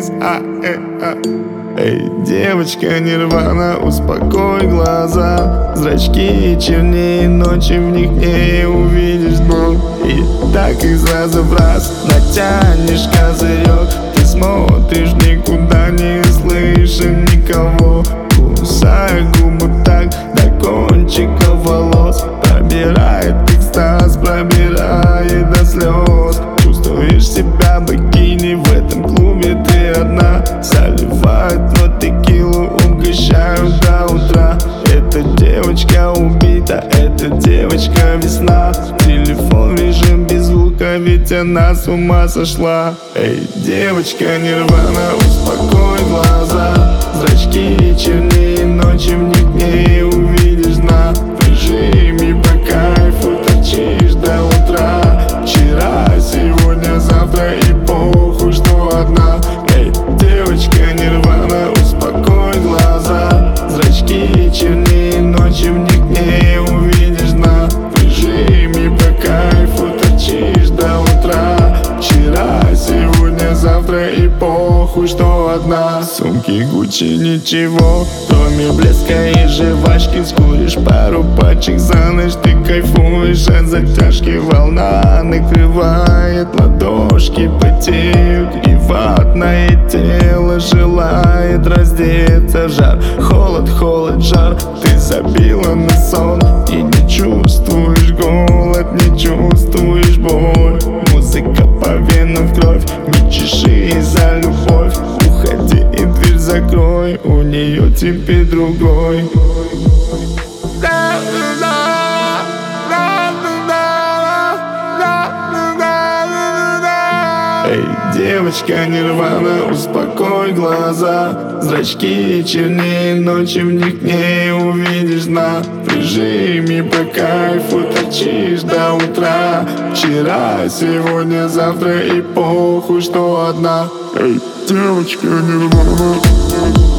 вниз, Эй, девочка нирвана, успокой глаза. Зрачки чернее ночи, в них не увидишь дно. И так их сразу в раз натянешь козырек. Ты смотришь никуда, не слыша никого. Кусая губы так до кончика волос. Пробирает экстаз, пробирает до слез. Чувствуешь себя богиней, в этом клубе ты одна. Заливают, но текилу угощают до утра. Эта девочка убита, эта девочка весна. Телефон в режим без звука, ведь она с ума сошла. Эй, девочка нирвана, успокой глаза. Зрачки чернее ночи, в них не увидишь дна. В режиме по кайфу торчишь до утра. Вчера, сегодня, завтра и похуй, что одна. Эй, девочка нирвана, успокой глаза. Зрачки чернее ночи, в них не увидишь дна. В режиме по кайфу торчишь до утра. Вчера, сегодня, завтра и похуй, что одна. Сумки Гуччи ничего, кроме блеска и жвачки. Скуришь пару пачек за ночь, ты кайфуешь от затяжки. Волна накрывает ладошки, потеют, и ватное тело желает раздеться в жар. Холод, холод, жар, ты забила на сон. И не чувствуешь голод, не чувствуешь боль. Музыка по венам в кровь, не чеши за любовь. Уходи и дверь закрой, у нее теперь другой. Эй, девочка нирвана, успокой глаза. Зрачки чернее ночи, в них не увидишь дна. В режиме по кайфу торчишь до утра. Вчера, сегодня, завтра и похуй, что одна. Эй, девочка нирвана.